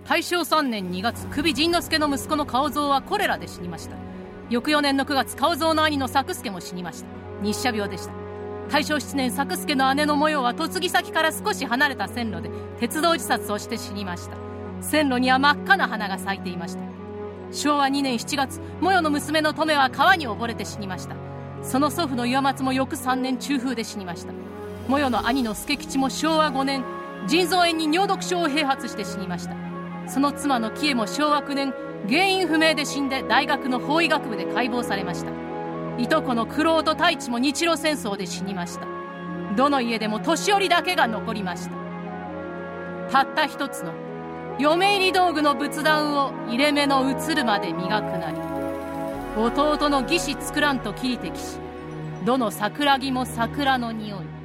大正3年2月、首陣之助の息子の顔蔵はコレラで死にました。翌4年の9月、顔蔵の兄の作助も死にました。日射病でした。大正7年、作助の姉の模様は嫁ぎ先から少し離れた線路で鉄道自殺をして死にました。線路には真っ赤な花が咲いていました。昭和2年7月、模様の娘の留は川に溺れて死にました。その祖父の岩松も翌3年中風で死にました。模様の兄の助吉も昭和5年、腎臓炎に尿毒症を併発して死にました。その妻の喜恵も昭和9年、原因不明で死んで大学の法医学部で解剖されました。いとこの九郎と太一も日露戦争で死にました。どの家でも年寄りだけが残りました。たった一つの嫁入り道具の仏壇を入れ目の移るまで磨くなり、弟の義士作らんと切りてきし、どの桜木も桜の匂い。